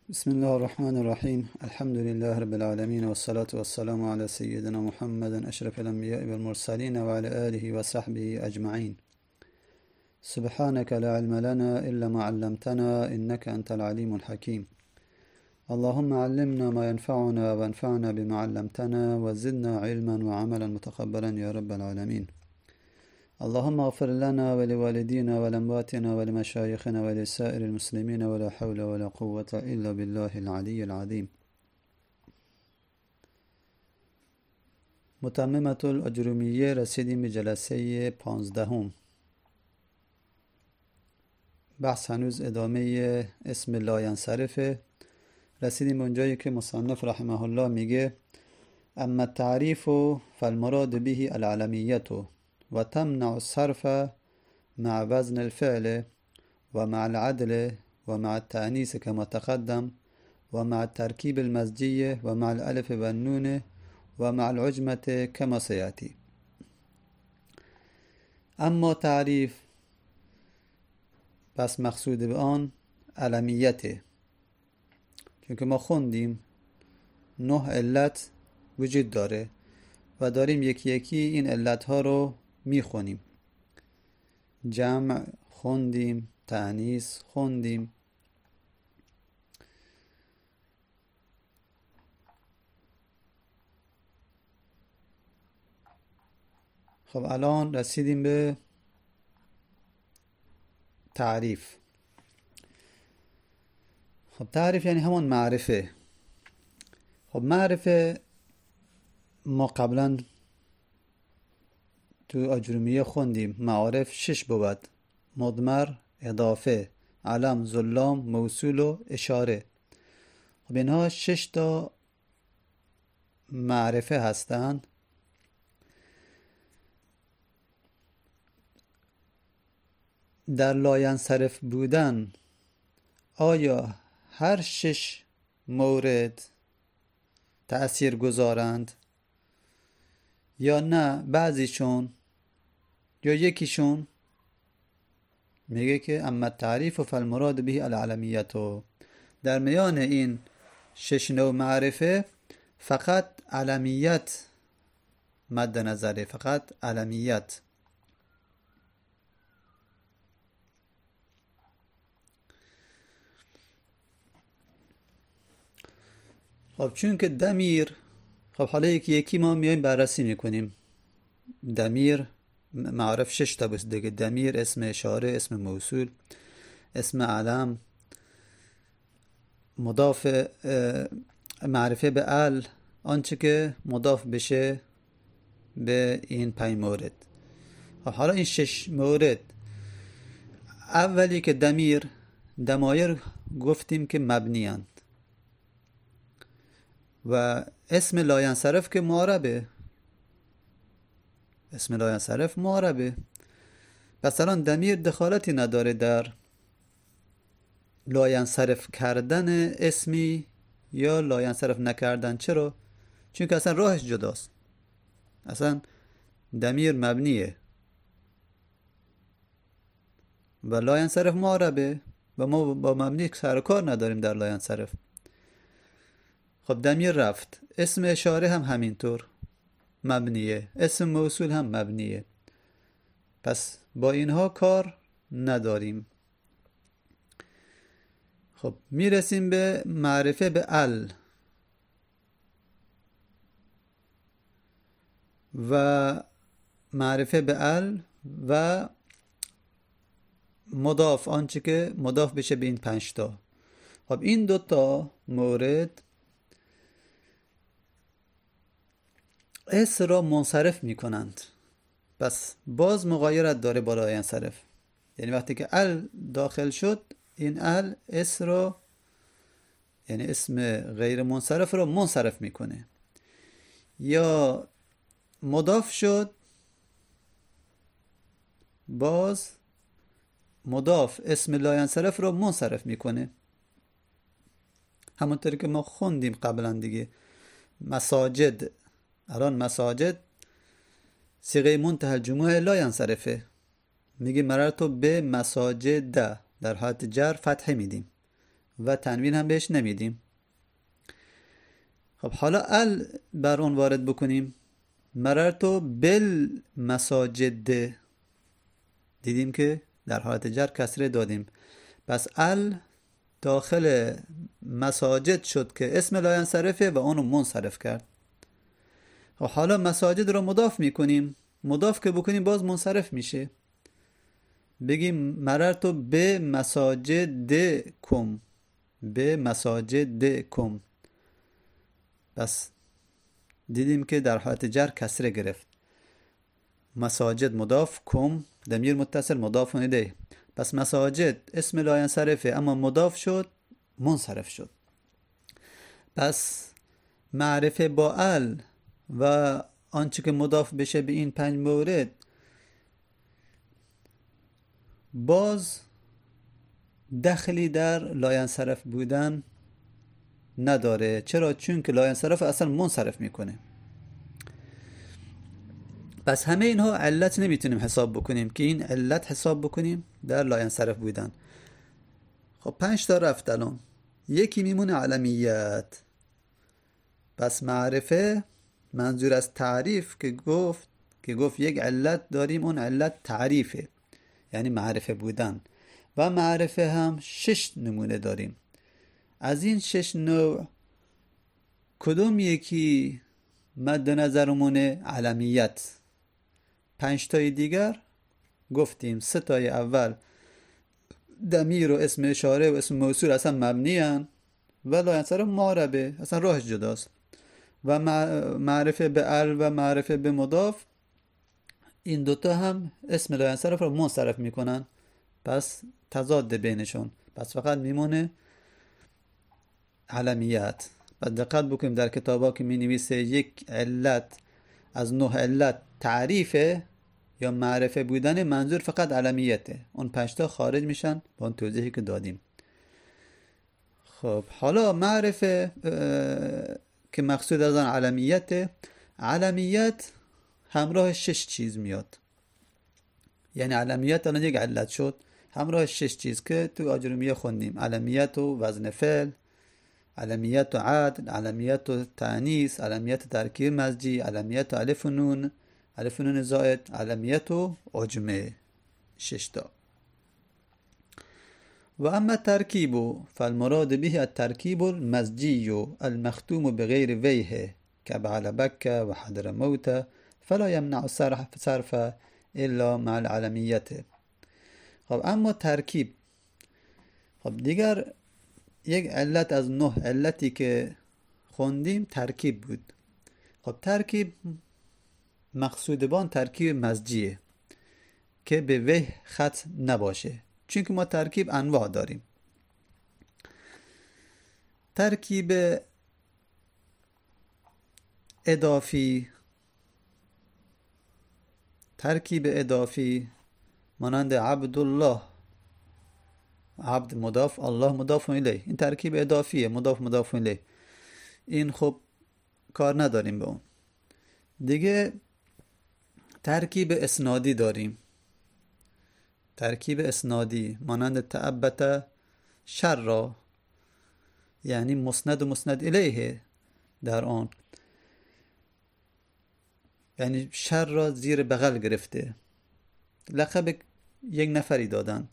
بسم الله الرحمن الرحيم الحمد لله رب العالمين والصلاة والسلام على سيدنا محمد أشرف الأنبياء والمرسلين وعلى آله وصحبه أجمعين. سبحانك لا علم لنا إلا ما علمتنا إنك أنت العليم الحكيم. اللهم علمنا ما ينفعنا وانفعنا بما علمتنا وزدنا علما وعملا متقبلا يا رب العالمين. اللهم اغفر لنا ولوالدينا ولأمواتنا ولمشايخنا ولسائر المسلمين ولا حول ولا قوة إلا بالله العلي العظيم. متممة الأجرومیه رسیدیم به جلسه 15. بحث هنوز ادامه اسم لا ینصرفه. رسیدیم به اونجایی که مصنف رحمه الله میگه اما التعریف فالمراد به العلمیت و تمنع الصرف مع وزن الفعل و مع العدل و مع التأنیث كما تقدم و مع الترکیب المزجیه و مع الالف و النون و مع العجمة كما سيأتي. اما تعریف پس مقصود به آن علمیته، چون که ما خوندیم 9 علت وجود داره و داریم یکی یکی این علت ها رو میخونیم. جمع خوندیم، تأنیث خوندیم. خب الان رسیدیم به تعریف. خب تعریف یعنی همون معرفه. خب معرفه ما قبلا تو اجرومیه خوندیم معارف 6 بود: مضمر، اضافه، علم، ظلام، موصول و اشاره. خب اینها 6 تا معرفه هستند. در لاینصرف بودن آیا هر 6 مورد تأثیر گذارند یا نه بعضیشون یا یکیشون؟ میگه که اما التعریف فالمراد به العلمیت. در میان این 6 نوع معرفه فقط علمیت مد نظره، فقط علمیت. خب چون که ضمیر، خب حالا یکی ما میایم بررسی میکنیم. ضمیر معرف 6 تا بس دیگه: ضمیر، اسم اشاره، اسم موصول، اسم علم، مضاف، معرفه به ال، آنچه که مضاف بشه به این 5 مورد. خب حالا این 6 مورد، اولی که ضمایر گفتیم که مبنی اند و اسم لاینصرف که معربه، اسم لاینصرف معربه. پس الان ضمیر دخالتی نداره در لاینصرف کردن اسمی یا لاینصرف نکردن. چرا؟ چون که اصلا راهش جداست. اصلا ضمیر مبنیه و لاینصرف معربه و ما با مبنی سر کار نداریم در لاینصرف. خب ضمیر رفت. اسم اشاره هم همینطور مبنیه، اسم موصول هم مبنیه. پس با اینها کار نداریم. خب میرسیم به معرفه به ال و معرفه به ال و مضاف، آنچه که مضاف بشه به این 5 تا. خب این 2 تا مورد اس را منصرف می کنند. پس باز مغایرت داره با لاینصرف. یعنی وقتی که ال داخل شد، این ال اس را، یعنی اسم غیر منصرف را منصرف میکنه. یا مضاف شد، باز مضاف اسم لاینصرف را منصرف میکنه. همونطوری که ما خوندیم قبلا دیگه. مساجد، الان مساجد صیغه منتهی الجموع لاینصرفه. میگه مررتو به مساجد، در حالت جر فتحه میدیم و تنوین هم بهش نمیدیم. خب حالا ال بر اون وارد بکنیم. مررتو بالمساجد، دیدیم که در حالت جر کسره دادیم، پس ال داخل مساجد شد که اسم لاینصرفه و اونو منصرف کرد. خب حالا مساجد رو مضاف میکنیم، مضاف که بکنیم باز منصرف میشه. بگیم مررتو به مساجدکم، به مساجدکم، بس دیدیم که در حالت جر کسره گرفت. مساجد مضاف، کم ضمیر متصل مضاف الیه، پس مساجد اسم لاینصرفه اما مضاف شد منصرف شد. پس معرفه با ال و آنچه که مضاف بشه به این 5 مورد باز دخلی در لاینصرف بودن نداره. چرا؟ چون که لاینصرف اصلا منصرف میکنه. پس همه اینها علت نمیتونیم حساب بکنیم که این علت حساب بکنیم در لاینصرف بودن. خب 5 تا رفت الان. یکی میمونه علمیت. پس معرفه منظور از تعریف که گفت یک علت داریم، اون علت تعریفه، یعنی معرفه بودن. و معرفه هم 6 نمونه داریم. از این 6 نوع کدوم یکی مد نظرمونه؟ علمیت. 5 تای دیگر گفتیم 3 تای اول ضمیر و اسم اشاره و اسم موصول اصلا مبنی ان و لاینصرف معربه، اصلا راهش جداست. و معرفه به ال و معرفه به مضاف، این دوتا هم اسم لاینصرف رو منصرف میکنن، پس تضاد بینشون، پس فقط میمونه علمیت. و دقت بکنیم در کتابا که می نویسه یک علت از 9 علت تعریفه یا معرفه بودن، منظور فقط علمیته. اون 5 تا خارج میشن با اون توضیحی که دادیم. خب حالا معرفه که مقصود از آن علمیته، علمیت همراه 6 چیز میاد. یعنی علمیت الان یک علت شد همراه 6 چیز که تو آجرومیه خوندیم: علمیت و وزن فعل، علمیت و عدل، علمیت و تأنیث، علمیت ترکیب مزجی، علمیت و الف و نون، الف و نون زائد، علمیت و عجمه. 6 تا. و اما الترکیب فالمراد به الترکیب المزجی المختوم بغیر ویه كبعل بکه و حضرموت فلا یمنع صرف الا مع العلمیت. خب اما ترکیب، خب دیگر یک علت از 9 علتی که خوندیم ترکیب بود. خب ترکیب مقصود بان ترکیب مزجیه که به وجه خط نباشه، چون که ما ترکیب انواع داریم. ترکیب اضافی، ترکیب اضافی مانند عبدالله، عبد مضاف الله مضاف الیه، این ترکیب اضافیه، مضاف الیه. این خب کار نداریم به اون. دیگه ترکیب اسنادی داریم. ترکیب اسنادی مانند تعبت شر، یعنی مسند و مسند الیه در آن، یعنی شر را زیر بغل گرفته، لقب یک نفری دادند.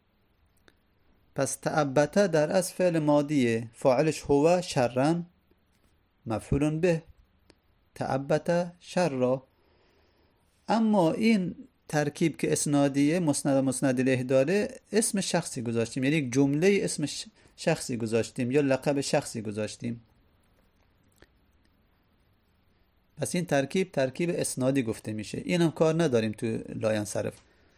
پس تعبته در از فعل ماضیه، فاعلش هو شرن مفعول به، تعبته شر را. اما این ترکیب که اسنادیه مسند و مسند الیه داره، اسم شخصی گذاشتیم، یعنی یک جمله اسم شخصی گذاشتیم یا لقب شخصی گذاشتیم. پس این ترکیب اسنادی گفته میشه. این هم کار نداریم تو لاینصرف،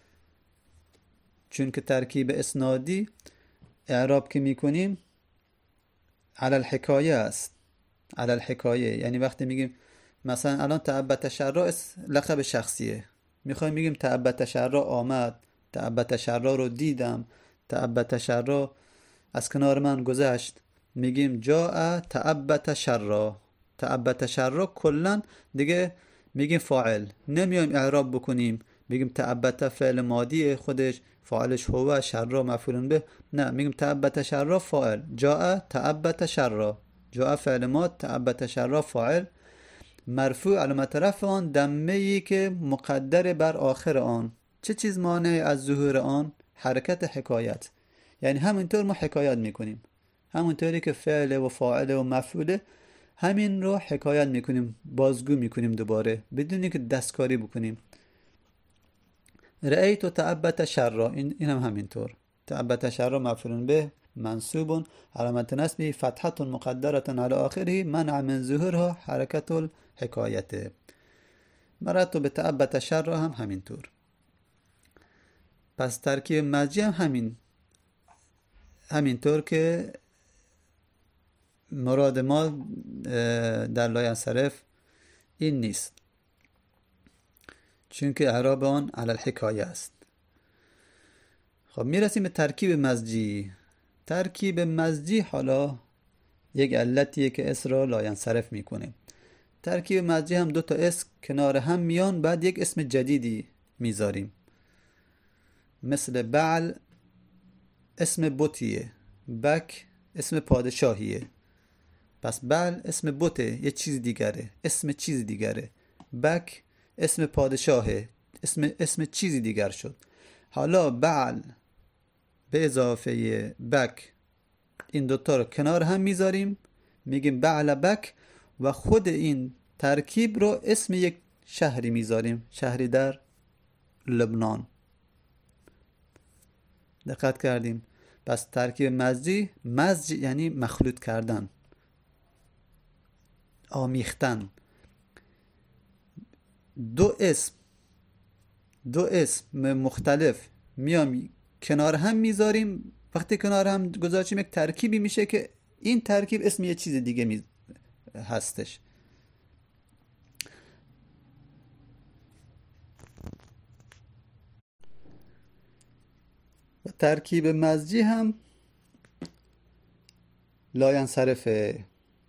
چون که ترکیب اسنادی اعراب که میکنیم علی الحکایه است. علی الحکایه یعنی وقتی میگیم مثلا الان تعبت شر لقب شخصیه، میخوایم میگیم تعبت شر آمد، تعبت شر رو دیدم، تعبت شر از کنار من گذشت، میگیم جاء تعبت شر. تعبت شر کلن دیگه میگیم فاعل، نمیایم اعراب بکنیم بگیم تعبت فعل ماضی خودش فاعلش هو، شر مفعول به. نه، میگیم تعبت شر فاعل، جاء تعبت شر، جاء فعل ماد، تعبت شر فاعل، مرفوع علامت رفع آن دمه ای که مقدر بر آخر آن. چه چیز مانع از ظهور آن؟ حرکت حکایت. یعنی همینطور ما حکایت میکنیم، همونطوری که فعل و فاعل و مفعوله، همین رو حکایت میکنیم، بازگو میکنیم دوباره بدون اینکه دستکاری بکنیم. رأیت تعبت شر، این هم همینطور. تعبت شر مفعول به منصوب، علامت نصبه فتحة مقدرة على آخره منع من ظهورها حرکت الحکایت. مررت به تعبت شر هم همینطور. پس ترکیب مزجی هم همینطور که مراد ما در لا ینصرف این نیست، چون که اعراب آن علی الحکایه است. خب میرسیم به ترکیب مزجی. ترکیب مزجی حالا یک علتیه که اس را لا ینصرف میکنه. ترکیب مزجی هم دو تا اسم کنار هم میان، بعد یک اسم جدیدی میذاریم. مثل بعل اسم بتیه، بک اسم پادشاهیه. پس بعل اسم بته، یه چیز دیگره، اسم چیز دیگره. بک اسم پادشاهه، اسم چیزی دیگر شد. حالا بعل به اضافه بک، این دوتا رو کنار هم میذاریم، میگیم بعل بک، و خود این ترکیب رو اسم یک شهری میذاریم، شهری در لبنان. دقت کردیم؟ پس ترکیب مزج یعنی مخلوط کردن، آمیختن. دو اسم مختلف میام کنار هم میذاریم. وقتی کنار هم گذاشتیم یک ترکیبی میشه که این ترکیب اسم یه چیز دیگه هستش. و ترکیب مزجی هم لا ینصرفه.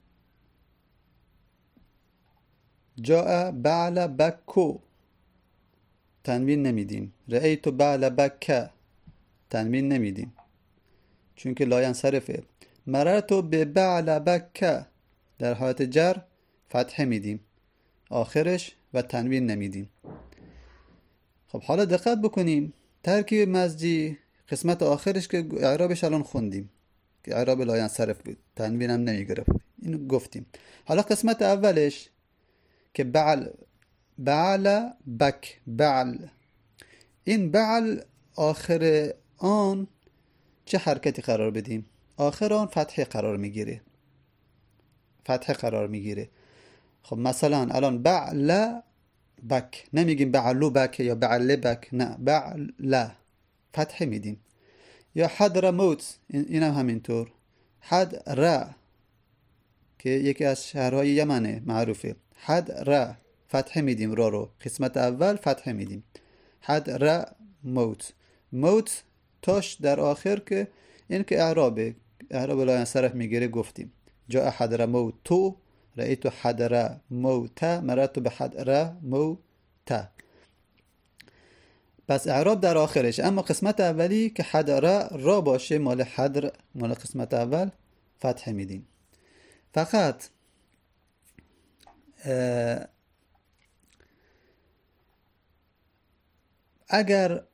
جاء بعل بکو، تنوین نمیدیم. رأیت بعل بک، تنوین نمیدیم چون که لا ینصرفه. مررت به بعل بک، در حالت جر فتحه میدیم آخرش و تنوین نمیدیم. خب حالا دقت بکنیم، ترکیب مزجی قسمت آخرش که اعرابش الان خوندیم که اعراب لا ینصرف بود، تنوین هم نمیگرفت، اینو گفتیم. حالا قسمت اولش که بعل بک، بعل، این بعل آخر آن چه حرکتی قرار بدیم؟ آخر آن فتحه قرار میگیره، فتحه قرار میگیره. خب مثلا الان بعل بک، نمیگیم بعلو بک یا بعل بک، نه، بعل فتحه میدیم. یا حدر موت، این هم همینطور. حدر که یکی از شهرهای یمنه معروفه، حدر فتحه میدیم، را رو قسمت اول فتحه میدیم. حدر موت، موت تاش در آخر که این که اعراب لا ینصرف میگیره گفتیم. جاء حدر موتو، رأیت حدر موت، مررت به حدر موت. پس اعراب در آخرش. اما قسمت اولی که حدر را باشه، مال حدر، مال قسمت اول، فتحه میدیم. فقط اگر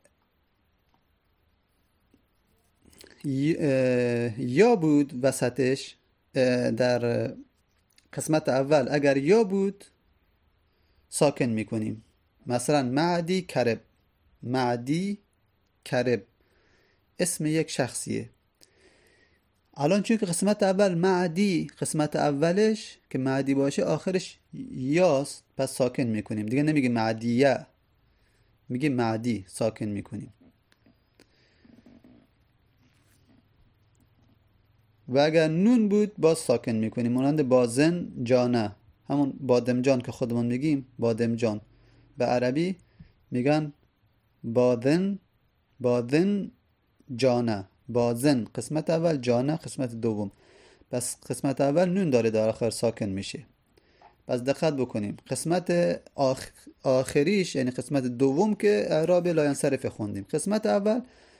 یا بود وسطش، در قسمت اول اگر یا بود ساکن میکنیم. مثلا معدی کرب، معدی کرب اسم یک شخصیه. الان چون که قسمت اول معدی، قسمت اولش که معدی باشه آخرش یاست، پس ساکن میکنیم دیگه، نمیگه معدیه، میگه معدی، ساکن میکنیم. و اگر نون بود باز ساکن میکنیم، مانند بازن جانه، همون بادمجان که خودمون میگیم بادمجان، به عربی میگن بادن جانه، بازن قسمت اول، جانه قسمت دوم. پس قسمت اول نون داره در آخر، ساکن میشه. پس دقت بکنیم، قسمت آخریش یعنی قسمت دوم که اعراب لا ینصرف خوندیم، قسمت اول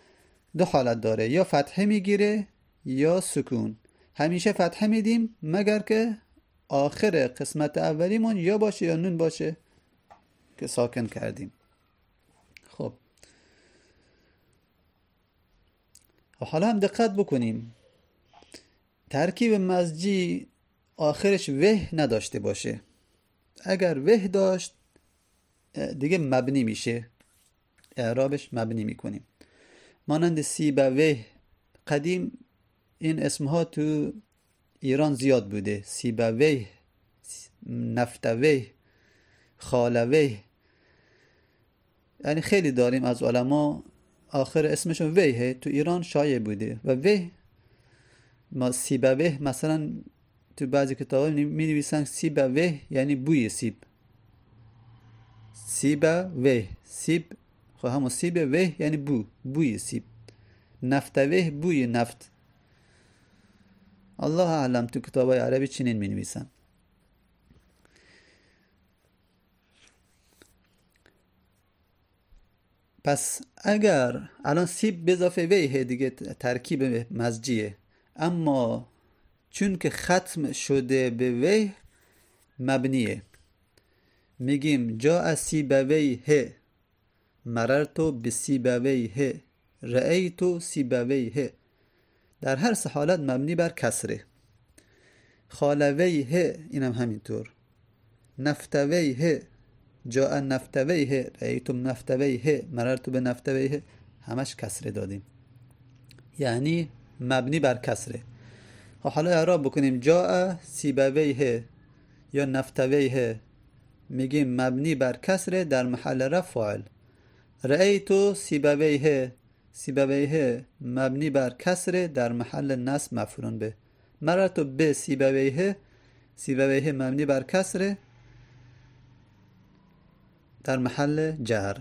دو حالت داره، یا فتحه میگیره یا سکون. همیشه فتحه میدیم مگر که آخر قسمت اولیمون یا باشه یا نون باشه که ساکن کردیم. خب حالا هم دقت بکنیم ترکیب مزجی آخرش وه نداشته باشه. اگر وه داشت دیگه مبنی میشه، اعرابش مبنی میکنیم. مانند سیبوه، قدیم این اسمها تو ایران زیاد بوده، سیبوه، نفتوه، خالوه، یعنی خیلی داریم از علما آخر اسمشون ویه، تو ایران شایع بوده. و وه ما سیبوه مثلا تو بعضی کتابا می نویسن سیبوه یعنی بوی سیب. سیبوه، سیب خب همون سیبوه یعنی بوی سیب. نفتوه بوی نفت. الله اعلم تو کتابای عربی چنین می نویسن. پس اگر الان سیب به اضافه ویه دیگه ترکیب مزجیه، اما چون که ختم شده به ویه مبنیه. میگیم جا سیبویه، مررتو بسیبویه، رأیتو سیبویه. در هر سه حالت مبنی بر کسره. خالویه اینم همینطور. نفتویه، جا نفتویه، رأیتم نفتویه، مررتو به نفتویه، همش کسره دادیم، یعنی مبنی بر کسره. حالا اعراب بکنیم جا سیبویه یا نفتویه، میگیم مبنی بر کسره در محل رفع فاعل. رأیتو سیبویه، سیبویه مبنی بر کسره در محل نصب مفعول به. مررتو به سیبویه، سیبویه مبنی بر کسره در محل جر.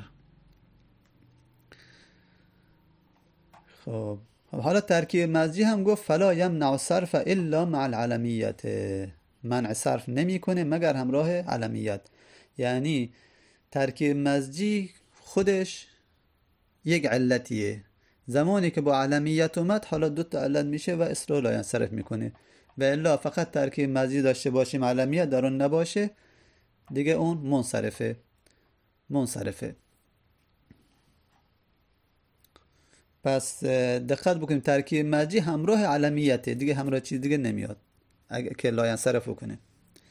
خب حالا ترکیب مزجی هم گفت فلا یمنع صرف الا مع العلمیت، منع صرف نمی کنه مگر همراه علمیت. یعنی ترکیب مزجی خودش یک علتیه، زمانی که با علمیت اومد حالا دو تا علت میشه و اصرار لا ینصرف میکنه. و الا فقط ترکیب مزجی داشته باشیم علمیت در اون نباشه دیگه اون منصرفه. پس دقت بکنیم ترکیب مزجی همراه علمیته، دیگه همراه چیز دیگه نمیاد اگه که لا ینصرف کنه.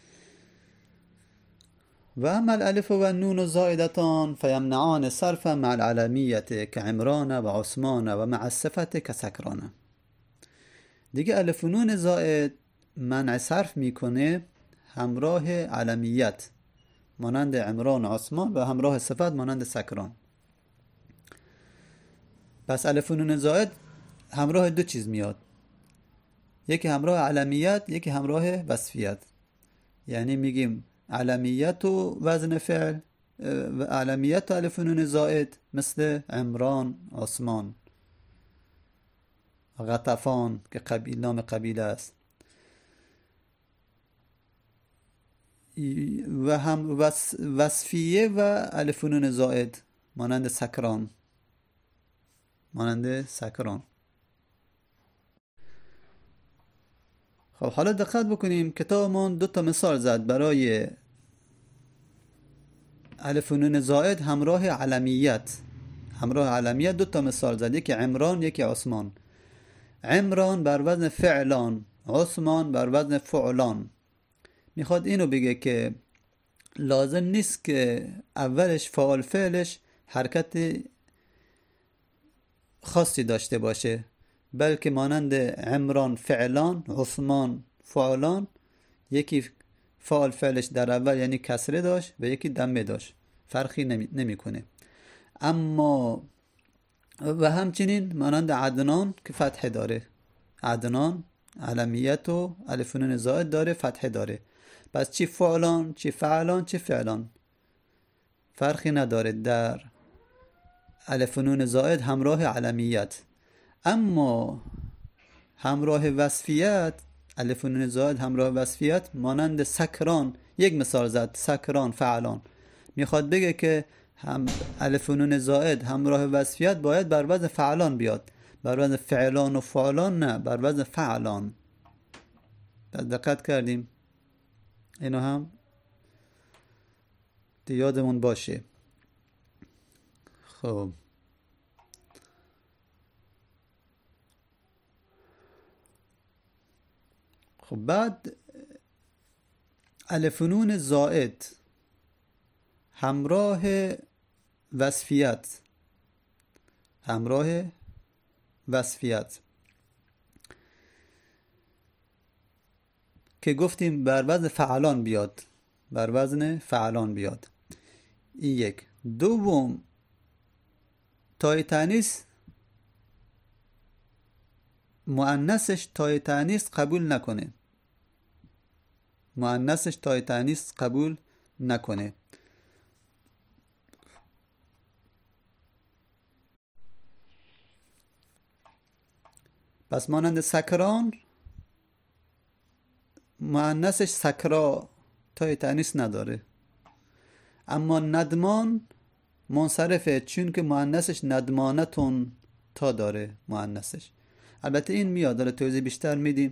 و اما الالف و النون زائدتان فیمنعان صرفا مع العلمیت که عمران و عثمان و مع الصفت که سکران. دیگه الف و نون زائد منع صرف میکنه همراه علمیت مانند عمران و عثمان و همراه صفت مانند سکران. پس الف و نون زائد همراه دو چیز میاد، یکی همراه علمیت، یکی همراه وصفیت. یعنی میگیم علمیت و وزن فعل، علمیت و الف و نون زائد مثل عمران، عثمان، غطفان که نام قبیله است، و هم وصفیه و الف و نون زائد مانند سکران. خب حالا دقت بکنیم کتابمون دو تا مثال زد برای الف و نون زائد همراه علمیت. دو تا مثال زد، یکی عمران یکی عثمان. عمران بر وزن فعلان، عثمان بر وزن فعلان. میخواد اینو بگه که لازم نیست که اولش فعال فعلش حرکت خاصی داشته باشه، بلکه مانند عمران فعلان، عثمان فعلان، یکی فعال فعلش در اول یعنی کسره داشت و یکی دمه داشت، فرقی نمیکنه. اما و همچنین مانند عدنان که فتحه داره، عدنان علمیت و الف و نون زائد داره، فتحه داره. پس چی فعلان چی فعلان چی فعلان فرقی نداره در الف و نون زائد همراه علمیت. اما همراه وصفیت، الف و نون زائد همراه وصفیت مانند سکران، یک مثال زد، سکران فعلان. میخواد بگه که هم الف و نون زائد همراه وصفیت باید بر وزن فعلان بیاد. بر وزن فعلان و فعلان نه، بر وزن فعلان. دقت کردیم؟ اینو هم یادمون باشه. خب بعد الف نون زائد همراه وصفیت، که گفتیم بر وزن فعلان بیاد، این یک. دوم تای تانیث مؤنثش تای تانیث قبول نکنه. پس مانند سکران مؤنثش سکرا تای تانیث نداره، اما ندمان منصرفه چون که مؤنثش ندمانتون تا داره مؤنثش. البته این میاد، داره توضیح بیشتر میدیم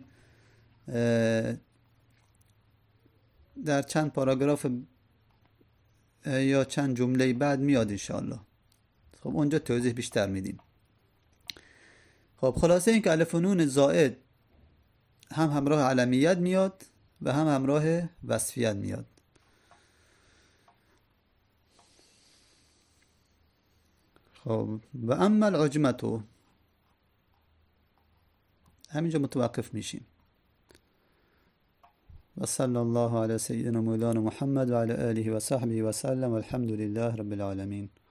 در چند پاراگراف یا چند جمله بعد میاد انشاءالله. خب اونجا توضیح بیشتر میدیم. خب خلاصه این که الف و نون زائد هم همراه علمیت میاد و هم همراه وصفیت میاد. خب و اما العجمتو، همینجا متوقف میشیم. و صلی الله علی سیدنا مولانا محمد و علی آله و صحبه و سلم والحمد لله رب العالمین.